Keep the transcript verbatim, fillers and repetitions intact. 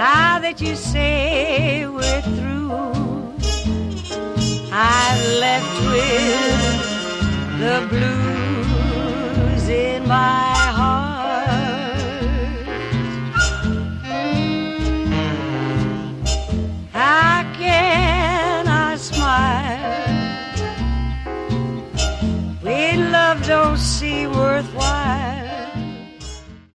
Now that you say we're through, I'm left with the blues in my heart. How can I smile when love don't seem worthwhile?